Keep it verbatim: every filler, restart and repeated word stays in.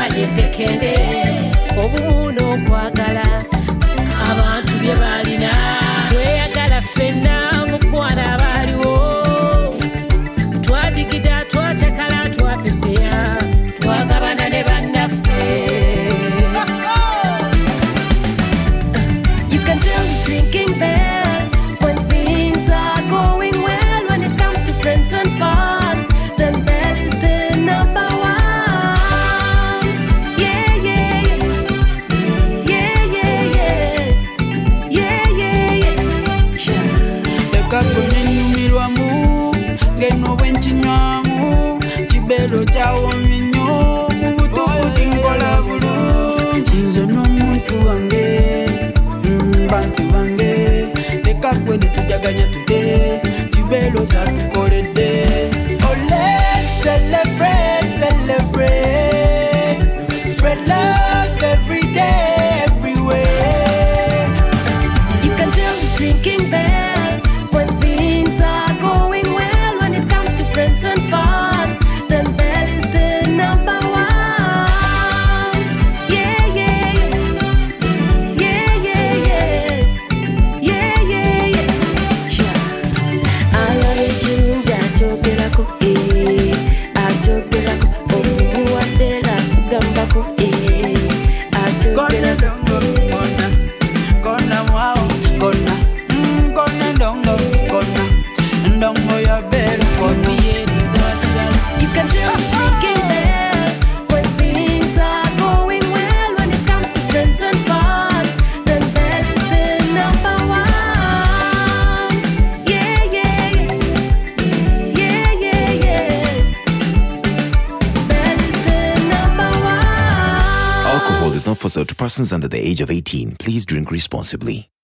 yettekende obumu n'okwagala abantu bye balina tweyagala ffenna mukwano abaaliwo twadigida twacakala twapepeya twagabana ne bannaffe. You can tell who's drinking bell when things are going well. When it comes to friends and fun, then Bell is the number one. Yeah, yeah, yeah. Yeah, yeah, yeah. Yeah, yeah, yeah. Sure. Teka kwenye nyumirwamu ngeno bwenchinywamu chibero chawo minyo mubutukuti mbola bulungi nze n'omuntu wange bantu bange teka kwenye tujaganya tute chibero tatukoledde. Oh, let's celebrate, celebrate, spread love every day, everywhere. You can tell who's drinking bell when things are going well. When it comes to friends and fun, then Bell is the number one. Yeah, yeah, yeah. Yeah, yeah, yeah. Yeah, yeah, yeah. Sure. Alaba ekirungi akyogerako, eh, akyogerako. Obumu wadde akugambako, eh, akyogerako. Kona, kona mwao, kona, mm, kona ndongo, kona, ndongo ya Bell, kona. You can tell who's drinking bell when things are going well. When it comes to friends and fun, then Bell is the number one. Yeah, yeah, yeah. Yeah, yeah, yeah. Bell is the number one. Alcohol is not for sale to persons under the age of eighteen. Please drink responsibly.